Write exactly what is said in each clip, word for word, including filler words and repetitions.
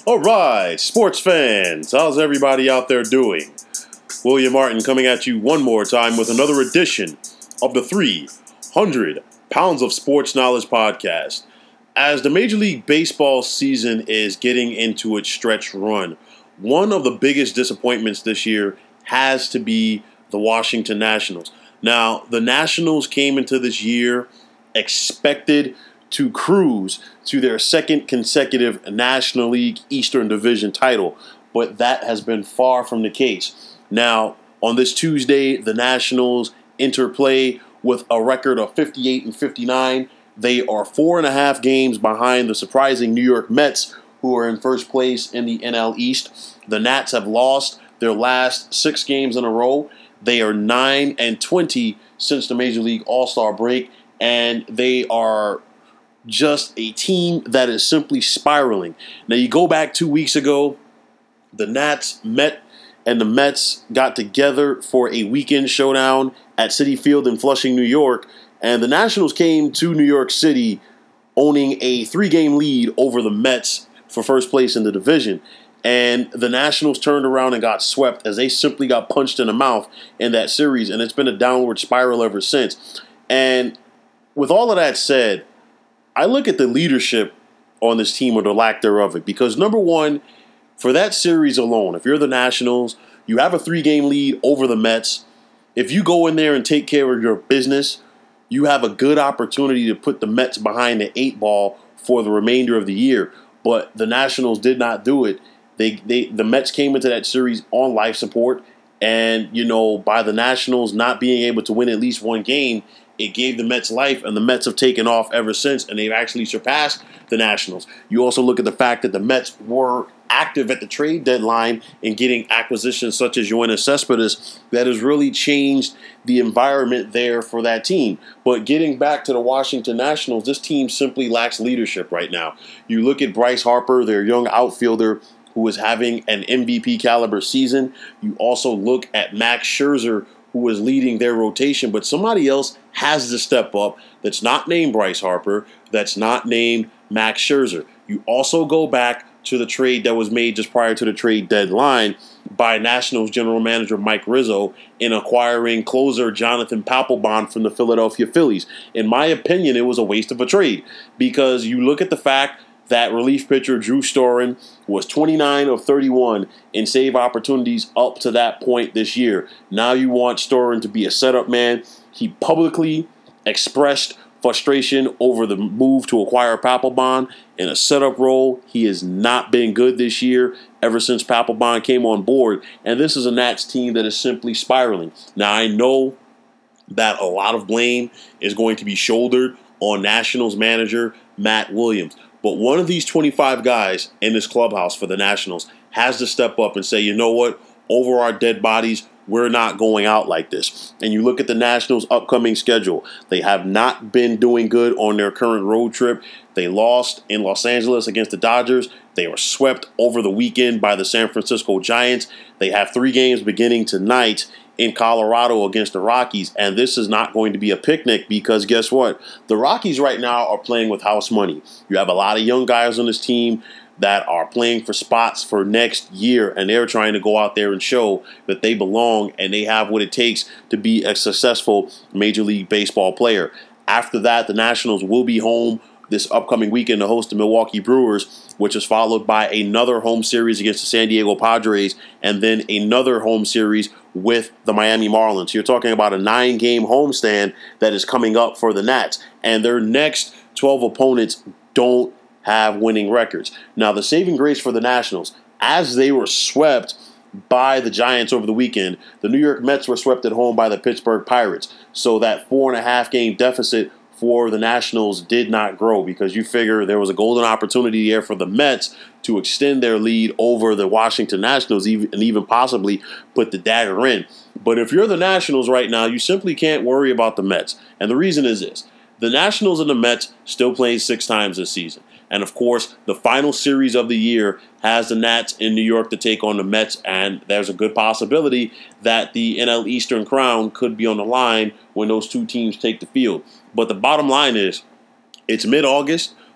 All right, sports fans, how's everybody out there doing? William Martin coming at you one more time with another edition of the three hundred Pounds of Sports Knowledge podcast. As the Major League Baseball season is getting into its stretch run, one of the biggest disappointments this year has to be the Washington Nationals. Now, the Nationals came into this year expected to cruise to their second consecutive National League Eastern Division title, but that has been far from the case. Now, on this Tuesday, the Nationals interplay with a record of fifty-eight and fifty-nine. They are four and a half games behind the surprising New York Mets, who are in first place in the N L East. The Nats have lost their last six games in a row. They are nine and twenty since the Major League All-Star break, and they are just a team that is simply spiraling. Now, you go back two weeks ago, the Nats met and the Mets got together for a weekend showdown at Citi Field in Flushing, New York, and the Nationals came to New York City owning a three-game lead over the Mets for first place in the division. And the Nationals turned around and got swept as they simply got punched in the mouth in that series, and it's been a downward spiral ever since. And with all of that said, I look at the leadership on this team or the lack thereof it, because number one, for that series alone, if you're the Nationals, you have a three-game lead over the Mets. If you go in there and take care of your business, you have a good opportunity to put the Mets behind the eight ball for the remainder of the year. But the Nationals did not do it. They, they, the Mets came into that series on life support, and, you know, by the Nationals not being able to win at least one game, it gave the Mets life, and the Mets have taken off ever since, and they've actually surpassed the Nationals. You also look at the fact that the Mets were active at the trade deadline in getting acquisitions such as Yoenis Cespedes that has really changed the environment there for that team. But getting back to the Washington Nationals, this team simply lacks leadership right now. You look at Bryce Harper, their young outfielder, who is having an M V P caliber season. You also look at Max Scherzer, who is leading their rotation, but somebody else has to step up that's not named Bryce Harper, that's not named Max Scherzer. You also go back to the trade that was made just prior to the trade deadline by Nationals general manager Mike Rizzo in acquiring closer Jonathan Papelbon from the Philadelphia Phillies. In my opinion, it was a waste of a trade, because you look at the fact that relief pitcher Drew Storen was twenty-nine of thirty-one in save opportunities up to that point this year. Now you want Storen to be a setup man. He publicly expressed frustration over the move to acquire Papelbon in a setup role. He has not been good this year ever since Papelbon came on board. And this is a Nats team that is simply spiraling. Now, I know that a lot of blame is going to be shouldered on Nationals manager Matt Williams. But one of these twenty-five guys in this clubhouse for the Nationals has to step up and say, you know what, over our dead bodies, we're not going out like this. And you look at the Nationals' upcoming schedule. They have not been doing good on their current road trip. They lost in Los Angeles against the Dodgers. They were swept over the weekend by the San Francisco Giants. They have three games beginning tonight in Colorado against the Rockies, and this is not going to be a picnic, because guess what? The Rockies right now are playing with house money. You have a lot of young guys on this team that are playing for spots for next year, and they're trying to go out there and show that they belong and they have what it takes to be a successful Major League Baseball player. After that, the Nationals will be home this upcoming weekend to host the Milwaukee Brewers, which is followed by another home series against the San Diego Padres, and then another home series with the Miami Marlins. You're talking about a nine-game homestand that is coming up for the Nats, and their next twelve opponents don't have winning records. Now, the saving grace for the Nationals, as they were swept by the Giants over the weekend, the New York Mets were swept at home by the Pittsburgh Pirates. So that four and a half game deficit for the Nationals did not grow, because you figure there was a golden opportunity there for the Mets to extend their lead over the Washington Nationals even, and even possibly put the dagger in. But if you're the Nationals right now, you simply can't worry about the Mets. And the reason is this. The Nationals and the Mets still played six times this season. And, of course, the final series of the year has the Nats in New York to take on the Mets, and there's a good possibility that the N L Eastern crown could be on the line when those two teams take the field. But the bottom line is, it's mid-August.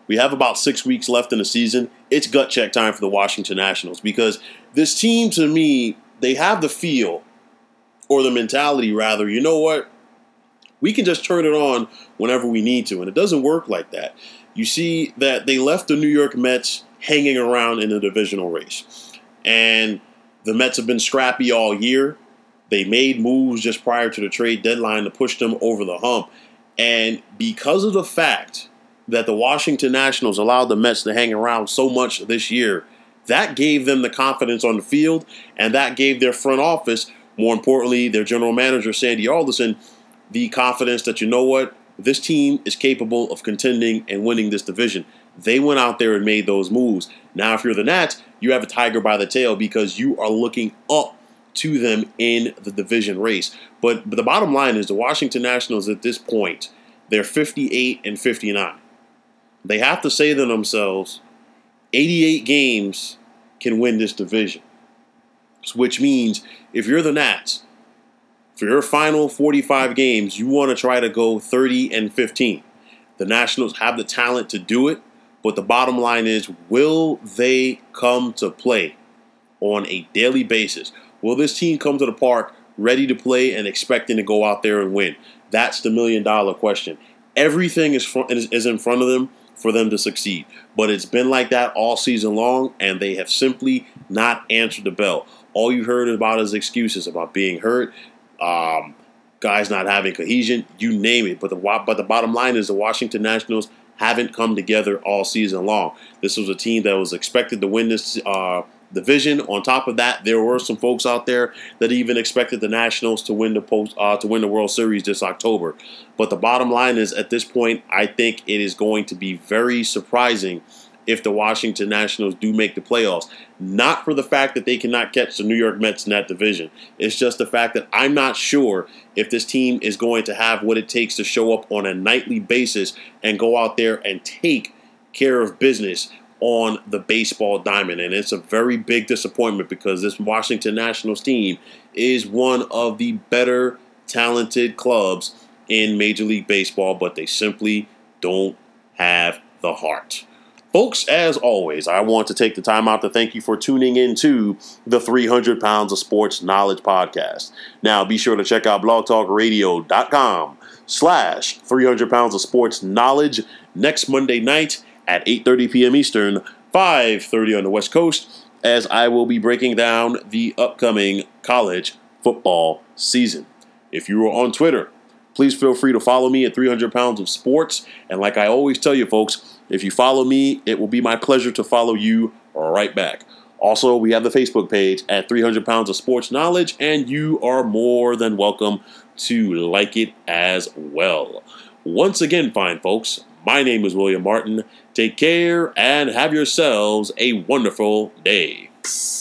We have about six weeks left in the season. It's gut check time for the Washington Nationals because this team, to me, they have the feel, or the mentality rather, you know what? We can just turn it on whenever we need to, and it doesn't work like that. You see that they left the New York Mets hanging around in the divisional race, and the Mets have been scrappy all year. They made moves just prior to the trade deadline to push them over the hump, and because of the fact that the Washington Nationals allowed the Mets to hang around so much this year, that gave them the confidence on the field, and that gave their front office, more importantly, their general manager, Sandy Alderson, the confidence that, you know what, this team is capable of contending and winning this division. They went out there and made those moves. Now, if you're the Nats, you have a tiger by the tail because you are looking up to them in the division race. But, but the bottom line is the Washington Nationals at this point, they're fifty-eight and fifty-nine. They have to say to themselves, eighty-eight games can win this division. Which means if you're the Nats, for your final forty-five games, you want to try to go thirty and fifteen. The Nationals have the talent to do it, but the bottom line is, will they come to play on a daily basis? Will this team come to the park ready to play and expecting to go out there and win? That's the million-dollar question. Everything is, fr- is in front of them for them to succeed, but it's been like that all season long, and they have simply not answered the bell. All you heard about is excuses about being hurt, Um, guys not having cohesion, you name it. But the but the bottom line is the Washington Nationals haven't come together all season long. This was a team that was expected to win this uh, division. On top of that, there were some folks out there that even expected the Nationals to win the post uh, to win the World Series this October. But the bottom line is, at this point, I think it is going to be very surprising if the Washington Nationals do make the playoffs. Not for the fact that they cannot catch the New York Mets in that division. It's just the fact that I'm not sure if this team is going to have what it takes to show up on a nightly basis and go out there and take care of business on the baseball diamond. And it's a very big disappointment because this Washington Nationals team is one of the better talented clubs in Major League Baseball, but they simply don't have the heart. Folks, as always, I want to take the time out to thank you for tuning in to the three hundred pounds of Sports Knowledge podcast. Now, be sure to check out blogtalkradio.com slash 300 pounds of sports knowledge next Monday night at eight thirty p.m. Eastern, five thirty on the West Coast, as I will be breaking down the upcoming college football season. If you are on Twitter, please feel free to follow me at three hundred pounds of sports. And like I always tell you, folks, if you follow me, it will be my pleasure to follow you right back. Also, we have the Facebook page at three hundred pounds of sports knowledge, and you are more than welcome to like it as well. Once again, fine folks, my name is William Martin. Take care and have yourselves a wonderful day.